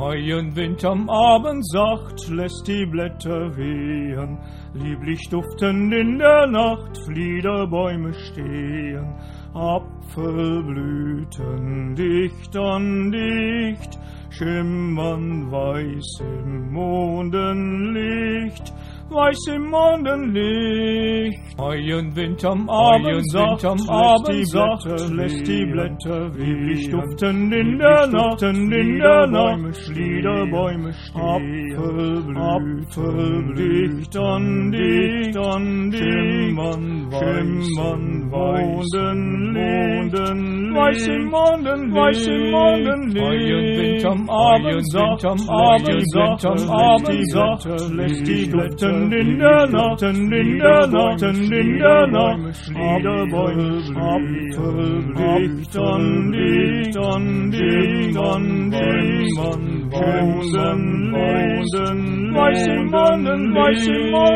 Wind am Abend sacht lässt die Blätter wehen, lieblich duftend in der Nacht Fliederbäume stehen, Apfelblüten dicht an dicht, schimmern weiß im Mondenlicht, weiß im Mondenlicht. Wind am Abend sacht lässt die Blätter wehen, duftend in der Nacht Fliederbäume stehen, Apfelblüten dicht an dicht, schimmern weiß im Mondenlicht, weiß im Mondenlicht. Wind am Abend sacht lässt die Blätter in der Nacht Fliederbäume stehen, Apfelblüten dicht an dicht, schimmern weiß im Mondenlicht.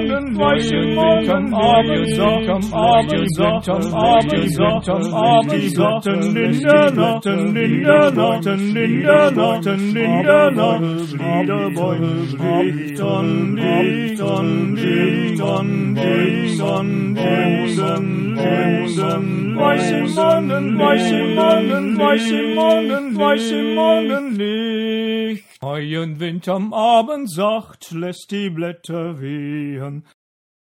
Am Abend sacht in der Nacht Fliederbäume dicht an dicht, weiß im Mondenlicht. Wind am Abend sacht lässt die Blätter wehen,